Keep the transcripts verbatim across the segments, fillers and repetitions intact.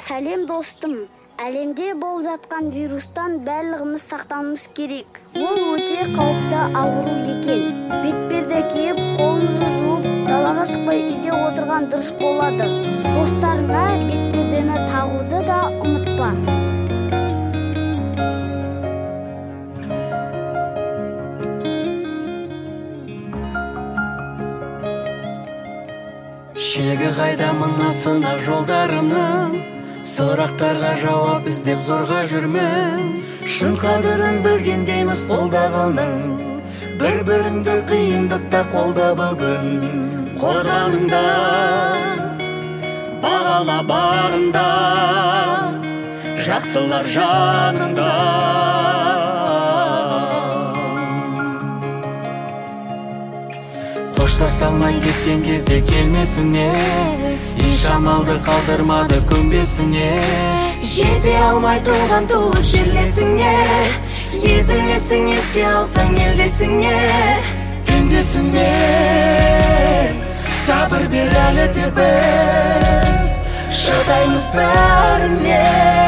Сәлем достым. Әлемде болып жатқан вирустан барлығымыз сақтануымыз керек. Ол өте қауіпті ауру екен. Бетперде киіп, қолымызды жуып, далаға шықпай үйде отырған дұрыс болады. Достарыңа бетпердені тағуды да ұмытпа. Шегі қайда мына сынақ жолдарымның, сұрақтарға жауап іздеп зорға жүрмін. Шын қадірін білгендейміз қолдағанның, бір-біріңді қиындықта қолда бүгін. Қорғаныңда, бағала барында, жақсылар жаныңда. Қоштасалмай кеткен кезде келмесіне, еш амалды қалдырмады көнбесіне. Жете алмай туған туыс жерлесіңе, езілесің еске алсаң елдесіңе. Пендесіне сабыр бер әлі де біз, шыдаймыз бәріне.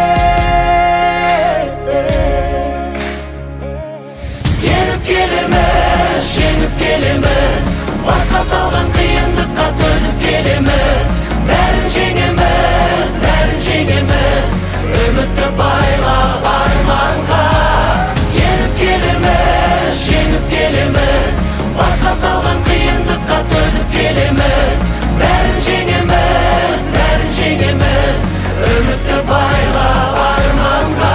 Сеніп келеміз, жеңіп келеміз, басқа салған қиындыққа төзіп келеміз. Бәрін жеңеміз, бәрін жеңеміз, үмітті байлап арманға. Сеніп келеміз, жеңіп келеміз, басқа салған қиындыққа төзіп келеміз. Бәрін жеңеміз, бәрін жеңеміз, үмітті байлап арманға.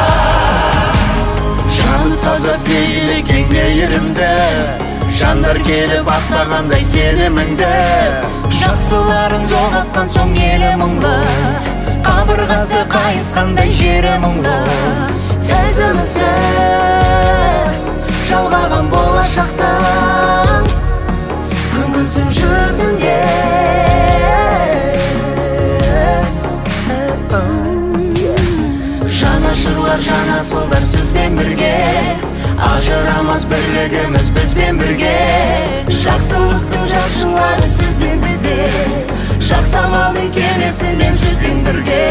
Жаны таза пейілі кең мейірімді, жандар келіп ақтағандай сеніміңді. Жақсыларын жоғалтқан соң елі мұңлы, қабырғасы қайысқандай жері мұңлы. Өзімізді жалғаған болашақтан күнгізім жүзінде. Жанашырлар, жанасылдар сізбен бірге, ажырамас бірлігіміз бізбен бірге. Жақсылықтың жаршылары сізбен бізде, жақсы амалдың келесімен жүзден бірге.